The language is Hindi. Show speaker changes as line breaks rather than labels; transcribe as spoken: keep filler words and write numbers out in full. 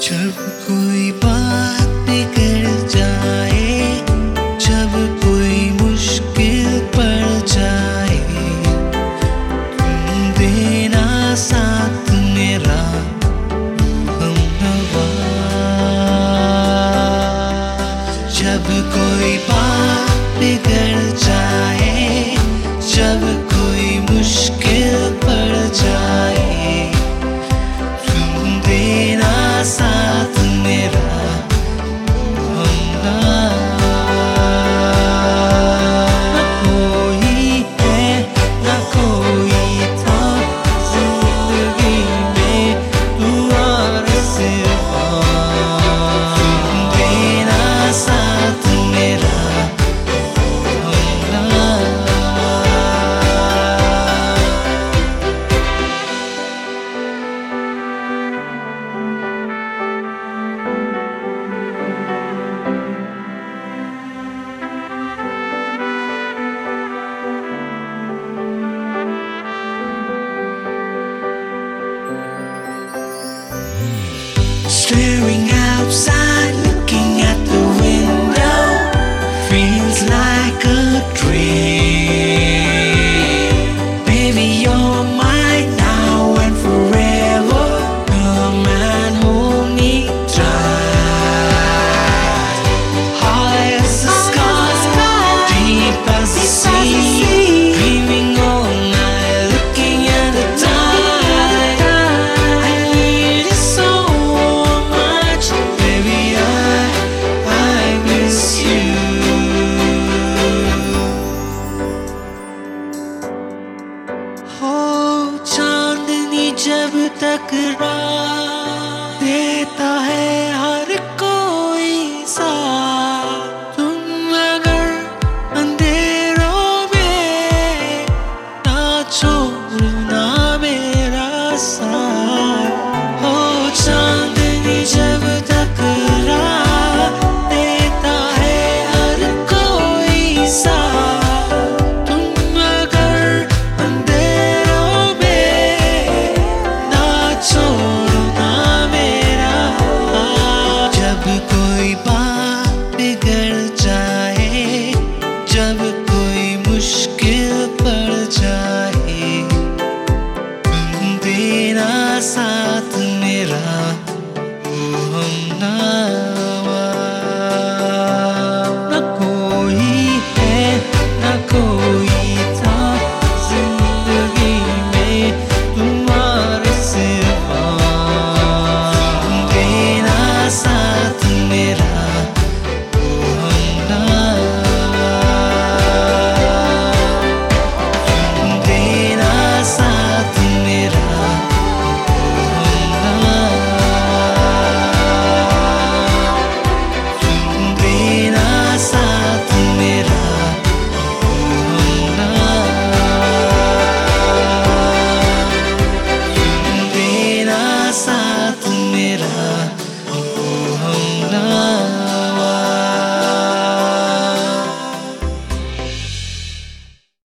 जब कोई बात बिगड़ जाए, जब कोई मुश्किल पड़ जाए, तुम देना साथ मेरा हमनवा। जब कोई बात बिगड़ जाए, जब कोई मुश्किल पड़ जाए, तुम देना साथ मेरा हमनवा। न कोई है न कोई था जिंदगी में तू और सिवा, तुम देना साथ मेरा हमनवा। Staring outside